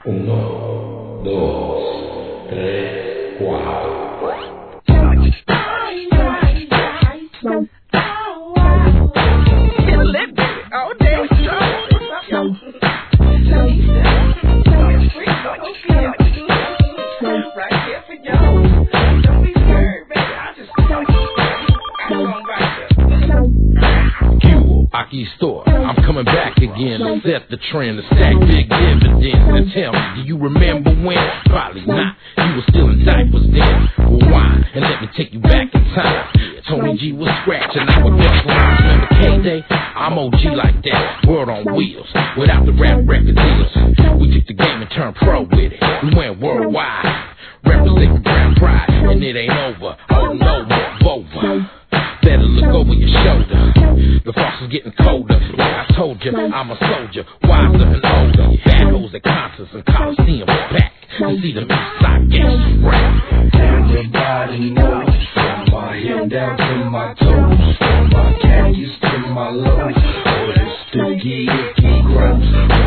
Uno, dos, tres, cuatro. All day strong. Right here for y'all. Don't be scared, baby. I just come right Fuel, Aki Store. I'm coming back again to set the trend, to stack big dividends. Now tell me, do you remember when? Probably not. You were still in diapers then. Rewind and let me take you back in time. Tony G was scratching, I would bust lines. Remember K-Day? I'm OG like that. World on wheels, without the rap record deals. We took the game and turned pro with it. We went worldwide, representing brand pride, and it ain't over. Oh no, more Bova. Better look over your shoulder. The frost is getting colder. Like I told you, I'm a soldier, wiser and older. Bad hoes at concerts and Coliseum back to see the Eastside gangsta rap. Everybody knows, from my head down to my toes, from my khakis to my lows. Oh, this sticky, icky, gross.